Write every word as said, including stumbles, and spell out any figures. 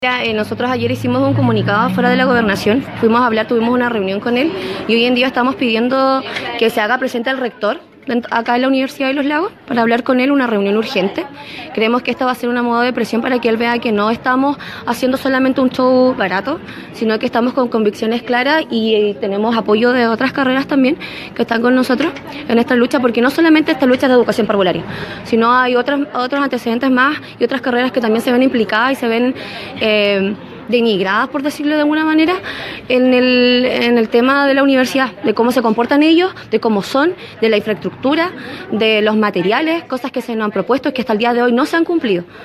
Eh, Nosotros ayer hicimos un comunicado fuera de la gobernación, fuimos a hablar, tuvimos una reunión con él y hoy en día estamos pidiendo que se haga presente el rector acá en la Universidad de Los Lagos para hablar con él, una reunión urgente. Creemos que esta va a ser una moda de presión para que él vea que no estamos haciendo solamente un show barato, sino que estamos con convicciones claras y, y tenemos apoyo de otras carreras también que están con nosotros en esta lucha, porque no solamente esta lucha es de educación parvularia, sino hay otros, otros antecedentes más y otras carreras que también se ven implicadas y se ven eh, denigradas, por decirlo de alguna manera, en el, en el tema de la universidad, de cómo se comportan ellos, de cómo son, de la infraestructura, de los materiales, cosas que se nos han propuesto y que hasta el día de hoy no se han cumplido.